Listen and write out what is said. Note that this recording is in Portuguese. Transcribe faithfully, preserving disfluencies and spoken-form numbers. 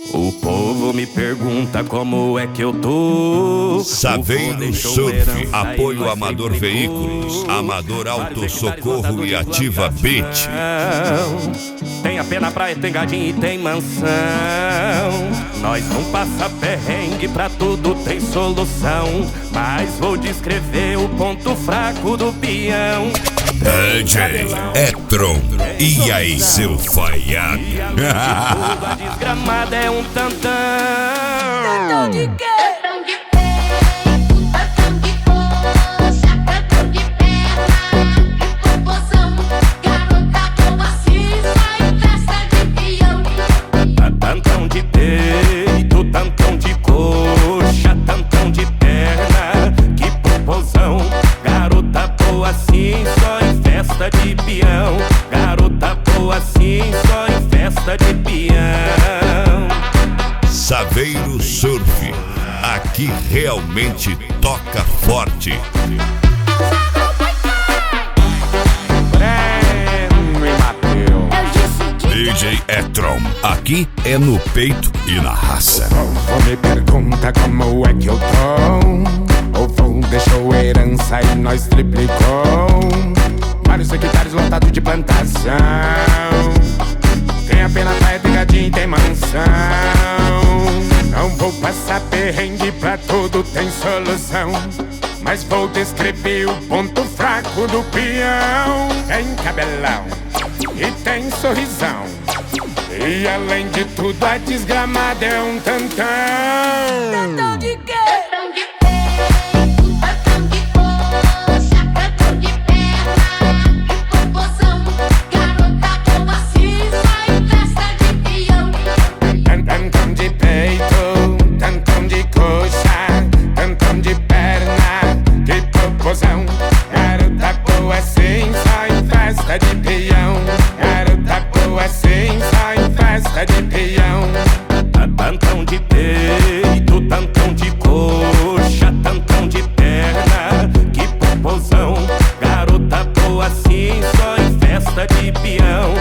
O povo me pergunta como é que eu tô. Saveiro Surf, apoio Amador Veículos, Amador Auto Socorro e Ativa Beat. Tem a pé na praia, tem gadinho e tem mansão. Nós não passa perrengue, pra tudo tem solução. Mas vou descrever o ponto fraco do peão. D J Etron, e aí seu falhado? A desgramada é um tantão. Tantão de quê? Tantão de peito, tantão de coxa, tantão de perna e popozão. Garota boa assim, só em festa de peão. Tantão de peito, tantão de coxa, tantão de perna, que popozão. Garota boa assim, só em festa de peão. Garota boa assim, só em festa de peão. Saveiro Surf, aqui realmente toca forte. D J Etron, aqui é no peito e na raça. O povo me pergunta como é que eu tô. O povo deixou herança e nós triplicou. Vários secretários lotados de plantação. Tem a pena praia, tem gadinho e tem mansão. Não vou passar perrengue, pra tudo tem solução. Mas vou descrever o ponto fraco do peão. Tem cabelão e tem sorrisão. E além de tudo a desgramada é um tantão. Tantão de quê? Tantão de peito, tantão de coxa, tantão de perna e popozão. Garota boa assim, só em festa de peão. Tantão de peito, tantão de coxa, tantão de perna, que popozão. Garota boa assim, só em festa de peão. Garota boa assim, só em festa de peão. Tantão de peito, tantão de coxa, tantão de perna, que popozão. Garota boa assim, só em festa de peão.